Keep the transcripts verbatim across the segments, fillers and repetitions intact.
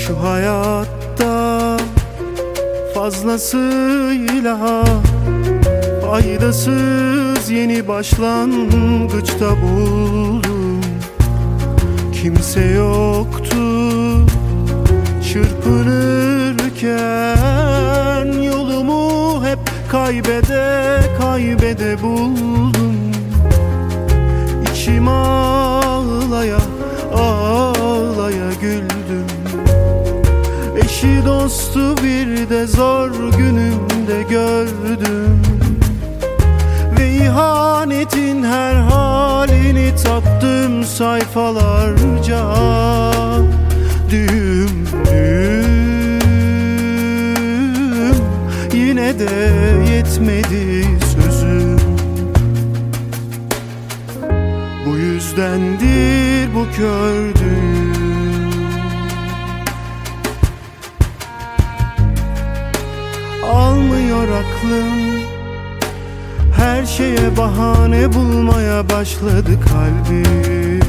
Şu hayatta fazlasıyla faydasız yeni başlangıçta buldum. Kimse yoktu çırpınırken, yolumu hep kaybede kaybede buldum. İçim ağlaya ağlaya güldüm. Eşi dostu bir de zor günümde gördüm. Ve ihanetin her halini tattım sayfalarca. Düğüm düğüm yine de yetmedi sözüm. Bu yüzdendir bu kördüğüm. Almıyor aklım, her şeye bahane bulmaya başladı kalbim.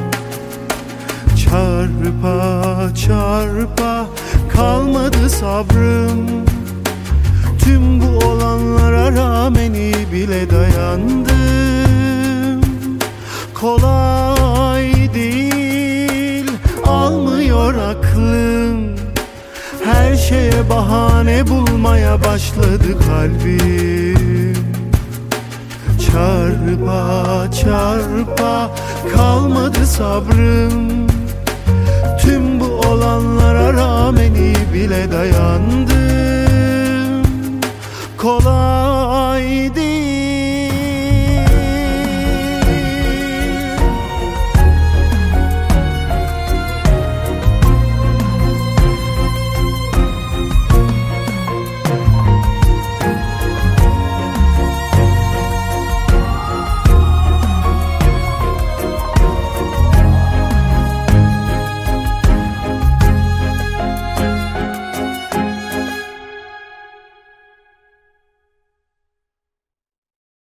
Çarpa çarpa kalmadı sabrım. Tüm bu olanlara rağmen iyi bile dayandım. Kolay değil, almıyor aklım. Her şeye bahane bulmaya başladı kalbim. Çarpa çarpa kalmadı sabrım. Tüm bu olanlara rağmen iyi bile dayandım. Kolay değil.